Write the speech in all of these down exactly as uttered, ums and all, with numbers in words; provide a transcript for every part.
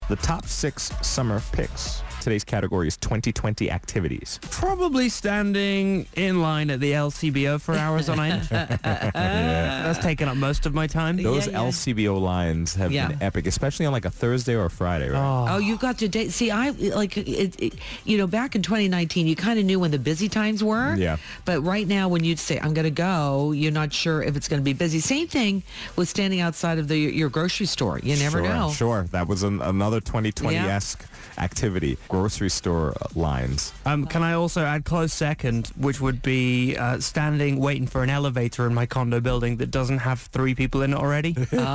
The top six summer picks. Today's category is twenty twenty activities. Probably standing in line at the L C B O for hours on end. Yeah. That's taken up most of my time. Those Yeah, yeah. L C B O lines have Yeah. been epic, especially on like a Thursday or a Friday, right? Oh, you've got to date. See, I like it, it. You know, back in twenty nineteen, you kind of knew when the busy times were. Yeah. But right now, when you'd say, "I'm going to go," you're not sure if it's going to be busy. Same thing with standing outside of the your grocery store. You never sure, know. Sure, that was an, another twenty twenty-esque activity. Grocery store lines. Um, can I also add close second, which would be uh, standing waiting for an elevator in my condo building that doesn't have three people in it already. Oh. So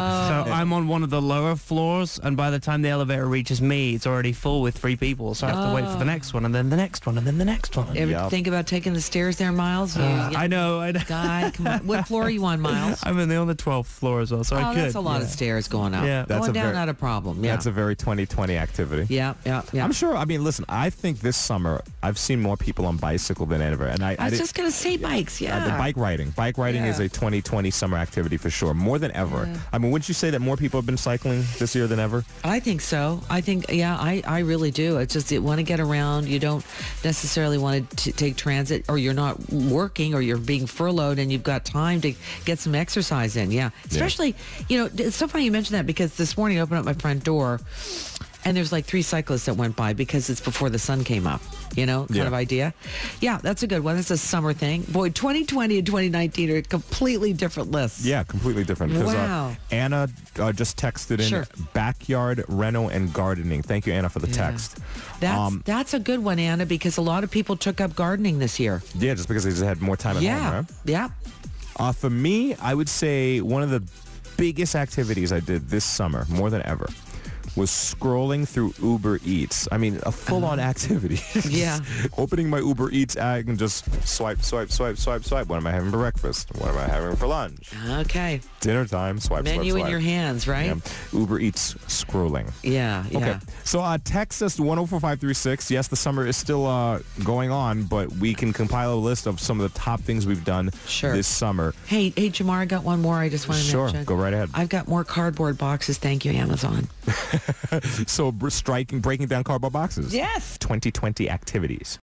I'm on one of the lower floors, and by the time the elevator reaches me, it's already full with three people. So I have to wait for the next one, and then the next one, and then the next one. Ever Yep. think about taking the stairs there, Miles? You, Uh, you I know. I know. guy, come on. What floor are you on, Miles? I'm in the, on the twelfth floor as well, so I Oh, could. that's a lot yeah. of stairs going up. Yeah. That's going a down, very- not a problem. Yeah. That's a very twenty twenty activity. yeah, yeah, yeah. I'm sure. I mean, listen. I think this summer I've seen more people on bicycle than ever, and I, I was did- just going to say bikes. Uh, Yeah. the bike riding. Bike riding is Yeah. a twenty twenty summer activity for sure, more than ever. Yeah. I mean, wouldn't you say that more people have been cycling this year than ever? I think so. I think, yeah, I, I really do. It's just you want to get around. You don't necessarily want to take transit, or you're not working, or you're being furloughed, and you've got time to get some exercise in. Yeah. Especially, you know, it's so funny you mentioned that, because this morning I opened up my front door, and there's like three cyclists that went by because it's before the sun came up, you know, kind Yeah. of idea. Yeah, that's a good one. That's a summer thing. Boy, twenty twenty and twenty nineteen are completely different lists. Yeah, completely different. 'Cause, Wow. Uh, Anna uh, just texted in Sure. backyard reno and gardening. Thank you, Anna, for the Yeah. text. That's, Um, that's a good one, Anna, because a lot of people took up gardening this year. Yeah, just because they just had more time at Yeah. home, right? Yeah. Uh, for me, I would say one of the biggest activities I did this summer, more than ever, was scrolling through Uber Eats. I mean, a full-on activity. Yeah. Opening my Uber Eats app and just swipe, swipe, swipe, swipe, swipe. What am I having for breakfast? What am I having for lunch? Okay. Dinner time, swipe, Menu swipe, swipe. in your hands, right? Yeah. Uber Eats scrolling. Yeah. Yeah. Okay, so uh, text us one oh four five three six. Yes, the summer is still uh, going on, but we can compile a list of some of the top things we've done Sure. this summer. Hey, hey, Jamar, I got one more I just want to Sure, mention. go right ahead. I've got more cardboard boxes. Thank you, Amazon. So br- striking, breaking down cardboard boxes. Yes. twenty twenty activities.